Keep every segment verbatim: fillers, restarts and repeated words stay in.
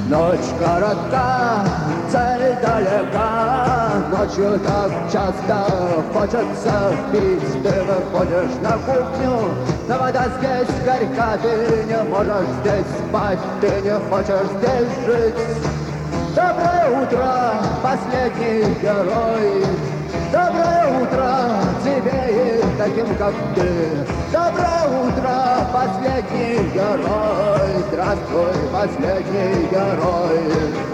Ночь коротка, цель далека, ночью так часто хочется пить. Ты выходишь на кухню, но вода здесь горька, ты не можешь здесь спать, ты не хочешь здесь жить. Доброе утро, последний герой. Доброе утро тебе и таким, как ты. Доброе утро, последний герой. Здравствуй, последний герой.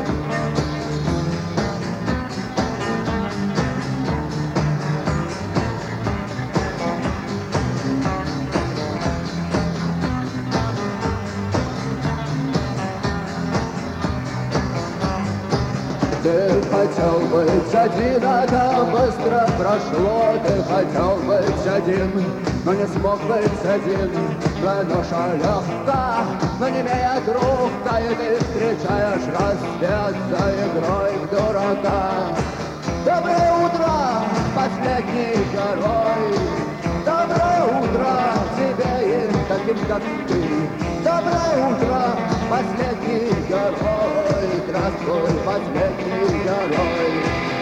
Ты хотел быть один, это быстро прошло. Ты хотел быть один, но не смог быть один. Твоя ноша легка, но не имеет рука, и ты встречаешь рассвет за игрой в дурака. Доброе утро, последний герой. Доброе утро тебе и таким, как ты. Доброе утро, последний герой. Здравствуй, последний герой.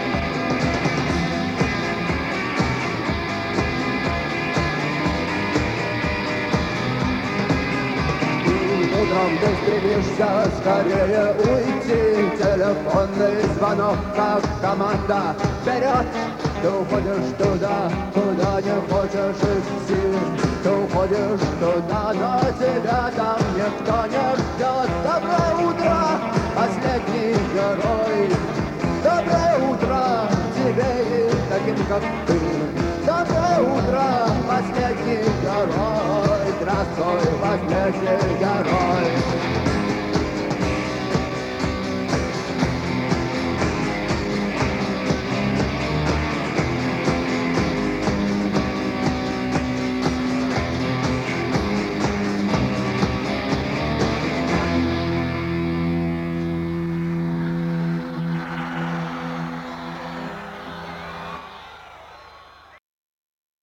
Утром ты стремишься скорее уйти. Телефонный звонок, как команда вперед. Ты уходишь туда, куда не хочешь идти. Ты уходишь туда, но тебя там никто не ждет. Доброе утро, последний герой. Доброе утро тебе и таким, как ты. Доброе утро, последний герой. Здравствуй, последний